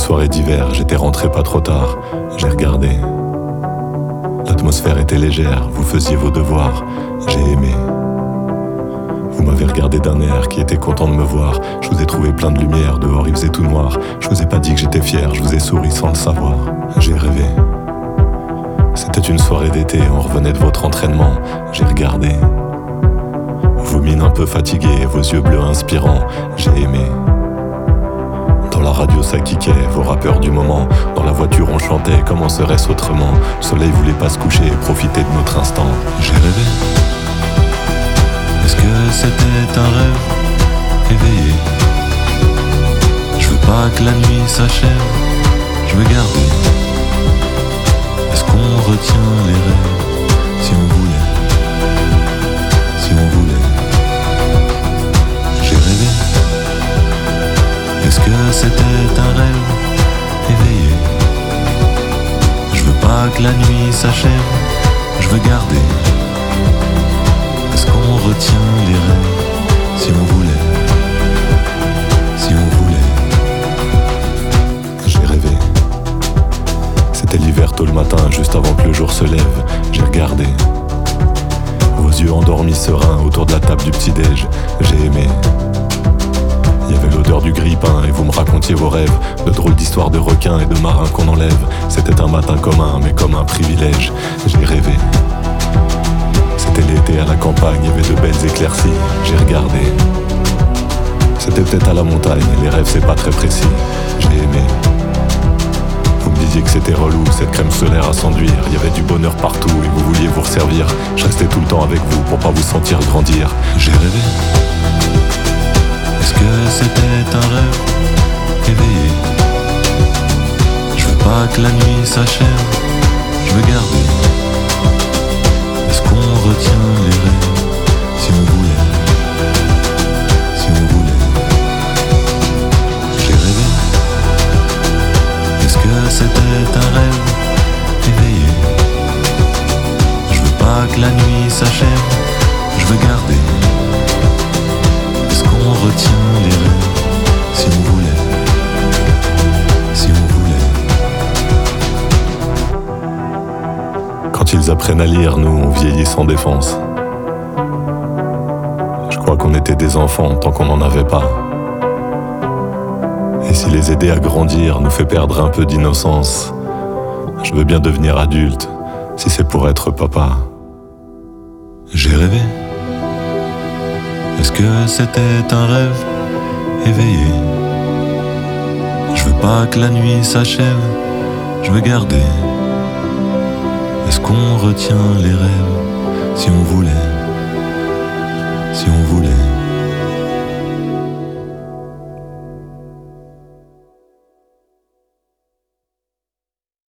soirée d'hiver, j'étais rentré pas trop tard, j'ai regardé. L'atmosphère était légère, vous faisiez vos devoirs, j'ai aimé. Vous m'avez regardé d'un air qui était content de me voir. Je vous ai trouvé plein de lumière, dehors il faisait tout noir. Je vous ai pas dit que j'étais fier, je vous ai souri sans le savoir. J'ai rêvé. C'était une soirée d'été, on revenait de votre entraînement. J'ai regardé. Vos mines un peu fatiguées, vos yeux bleus inspirants. J'ai aimé. Dans la radio ça kickait, vos rappeurs du moment. Dans la voiture on chantait, comment serait-ce autrement? Le soleil voulait pas se coucher, profiter de notre instant. J'ai rêvé. Est-ce que c'était un rêve éveillé? Je veux pas que la nuit s'achève, je veux garder. Est-ce qu'on retient les rêves? Si on voulait, si on voulait. J'ai rêvé. Est-ce que c'était un rêve éveillé? Je veux pas que la nuit s'achève, je veux garder. Est-ce qu'on retient les rêves? Si on voulait, si on voulait. J'ai rêvé. C'était l'hiver tôt le matin, juste avant que le jour se lève. J'ai regardé. Vos yeux endormis sereins autour de la table du petit-déj. J'ai aimé. Il y avait l'odeur du grille-pain et vous me racontiez vos rêves, de drôles d'histoires de requins et de marins qu'on enlève. C'était un matin commun, mais comme un privilège. J'ai rêvé. C'était l'été à la campagne, il y avait de belles éclaircies. J'ai regardé. C'était peut-être à la montagne, les rêves c'est pas très précis. J'ai aimé. Vous me disiez que c'était relou, cette crème solaire à s'enduire. Il y avait du bonheur partout et vous vouliez vous resservir. Je restais tout le temps avec vous pour pas vous sentir grandir. J'ai rêvé. Est-ce que c'était un rêve éveillé? Je veux pas que la nuit s'achève, je veux garder. Est-ce qu'on retient les rêves? Si on voulait, si on voulait. J'ai rêvé. Est-ce que c'était un rêve éveillé? Je veux pas que la nuit s'achève, je veux garder. Est-ce qu'on retient les rêves? Si on voulait, si on voulait. Quand ils apprennent à lire, nous on vieillit sans défense. Je crois qu'on était des enfants tant qu'on n'en avait pas. Et si les aider à grandir nous fait perdre un peu d'innocence, je veux bien devenir adulte si c'est pour être papa. J'ai rêvé. Est-ce que c'était un rêve éveillé? Je veux pas que la nuit s'achève, je veux garder. Est-ce qu'on retient les rêves? Si on voulait,